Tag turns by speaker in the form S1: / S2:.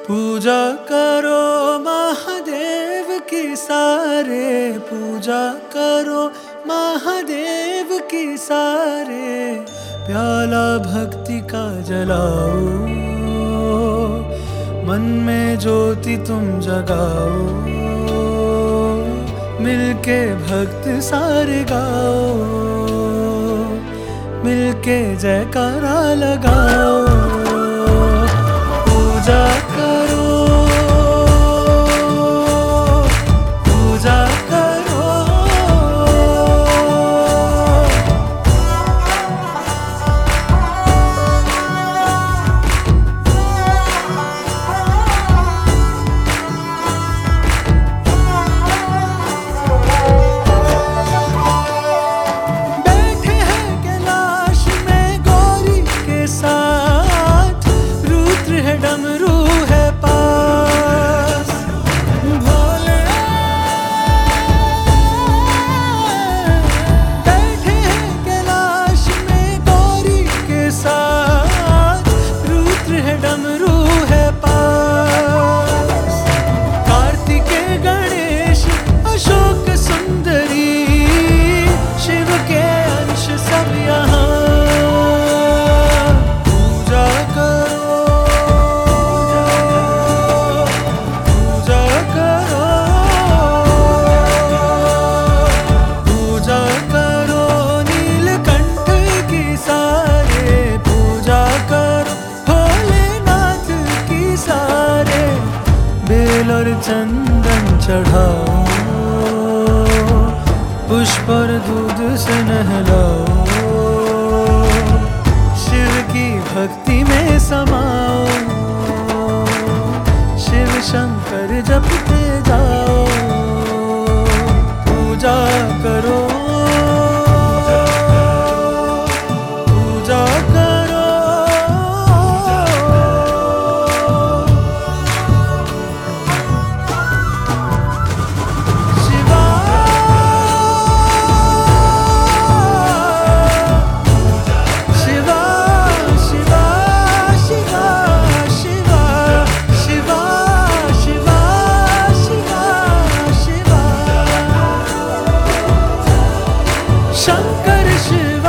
S1: पूजा करो महादेव की सारे, पूजा करो महादेव की सारे। प्याला भक्ति का जलाओ, मन में ज्योति तुम जगाओ। मिलके भक्त सारे गाओ, मिलके जयकारा लगाओ। पूजा करो, पूजा करो। बैठे हैं कैलाश में गौरी के साथ, रुद्र है डमरू है पास। भोले बैठे हैं कैलाश में गौरी के साथ, रुद्र है डमरू है पास। कार्तिकेय गणेश अशोक सुंदरी, शिव के अंश सब यहाँ। पूजा करो, पूजा करो, पूजा करो नीलकंठ की सारे। पूजा करो भोलेनाथ की सारे। बेल और चंदन चढ़ाओ, पुष्प और दूध से नहलाओ। शिव की भक्ति में समाओ, शिव शंकर जपते जाओ। पूजा करो, पूजा करो। शिवा शिवा शिवा शिवा शिवा शिवा शिवा शिवा शिवा। शंकर शिवा